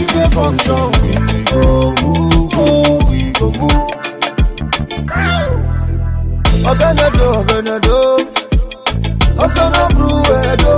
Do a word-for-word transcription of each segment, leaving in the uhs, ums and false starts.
the function. We go move, oh, we go move. Obenado, Obenado. Also no Bruedo.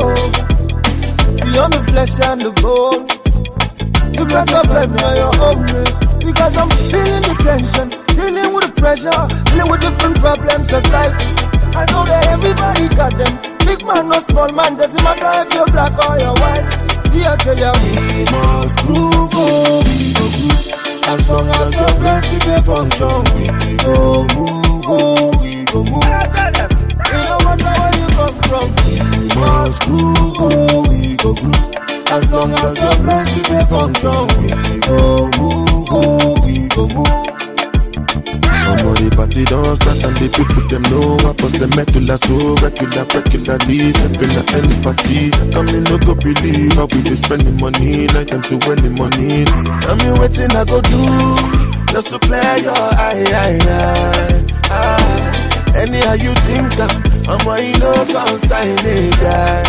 Beyond the flesh and the bone. You better blame me on your own way. Because I'm feeling the tension, dealing with the pressure, dealing with different problems of life. I know that everybody got them. Big man, no small man, doesn't matter if you're black or you're white. See, I tell you, we must groove, oh, we go groove. As long as your breast is a function, we go move, oh, we go move. It no matter where you come from, we must groove, oh, we go groove. As long as your breast is a function, we go move, oh, we go move. I'm on the party don't start and the people them know I post the medulla so regular, regularly stepping at any party. Come in, no go believe how we do spending money, night time to any money. I'm here waiting I go do just to clear your eye, eye, eye, eye. Anyhow you think I'm, I'm why you know consign it, guy.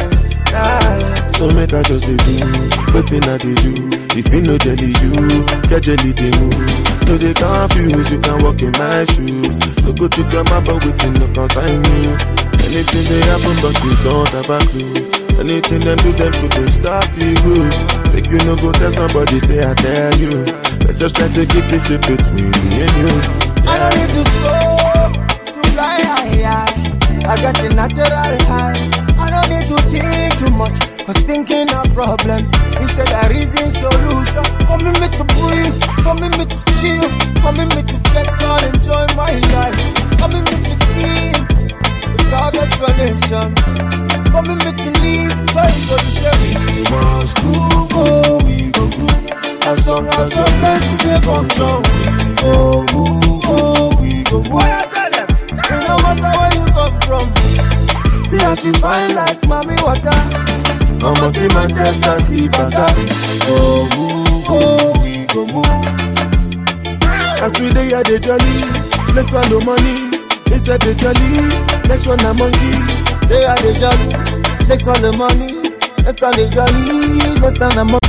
So make I just do, waiting I do. If you know jelly you, jelly they move. No they confuse, you can walk in my shoes. No go to grandma but waiting no consign you. Anything they happen but you don't have a clue. Anything them do them put them stop the road. Make you no go tell somebody they I tell you. Let's just try to keep this shit between me and you. I don't need to go to fly high, high. I got the natural high. I don't need to think too much, cause thinking a problem instead of reason solution. Come in me to breathe, come in me to chill, come in me to flex and enjoy my life. Come in me to give without explanation. Come in me to leave, so it's what you say. We must groove, oh, we go groove. As long as you're meant to be function, we go move, oh, we go move. It no matter where you come from. See how she fine like mommy water. I'ma see Manchester, see Bata. Go move, oh, we go move. As we day at the jolly, next one no money. Instead the jolly, next one a monkey. They are the jolly, next one the money. Next one the jolly, next one a monkey.